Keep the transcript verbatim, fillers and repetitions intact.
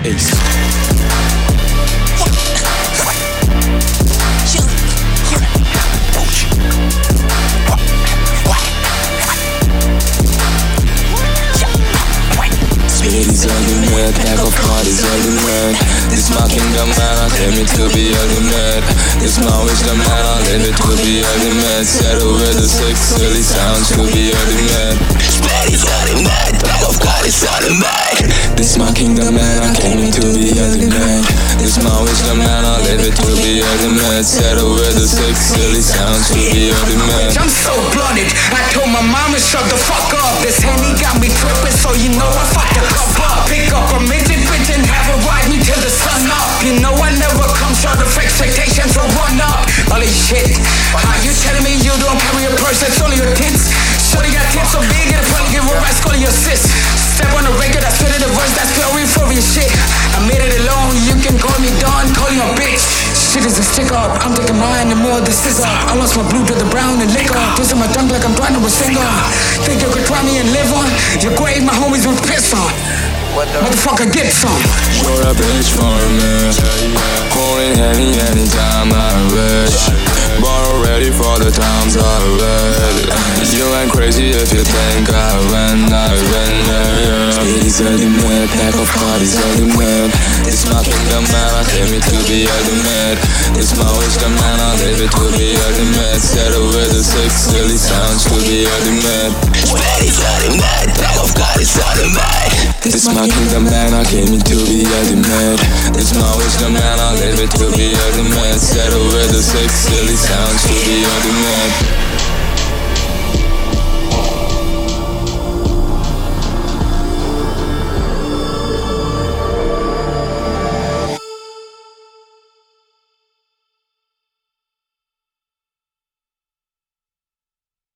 Ace. Spades ultimate, pack of cards ultimate. This my kingdom man, I claim it to be ultimate. This my wisdom man, I live it to be ultimate. Settle with the six silly sounds to be ultimate. Spades ultimate, pack of cards ultimate. This my kingdom man, I claim it to be ultimate. This my wisdom man, I live it to be ultimate. Settle with the six silly sounds to be ultimate. I'm so blooded, I told my mama shut the fuck up. This Henny got me tripping, so you know I fucked the cup up. Pick up a midget bitch and have her ride me till the sun up. You know I never come short of expectations, so run up. Holy shit, how you telling me you don't carry a purse that's only your tits? Shorty got tits so big it'll probably give a rat call your sis. Step on the record, I spit in the verse, that's glory for your shit. I made it alone, you can call me Don, call you a bitch. Shit is a stick up, I'm taking mine and more of the scissor. I lost my blue to the brown and liquor. Twisting my tongue like I'm trying to a singer. Think you could try me and live on? Your grave my homies would piss on. Motherfucker, get some. You're a bitch for me. Pouring Henny anytime I wish. Borrow ready for the times I read. You ain't crazy if you think I win, I win, yeah. Spades ultimate, pack of cards ultimate. This my kingdom man, I claim it to be ultimate. This my wisdom man, I live it to be ultimate. Settle with the six silly sounds to be ultimate. Spades ultimate, pack of cards ultimate. This my kingdom man, I claim it to be ultimate. This my wisdom man, I live it to be ultimate. Settle with the six silly sounds to be ultimate.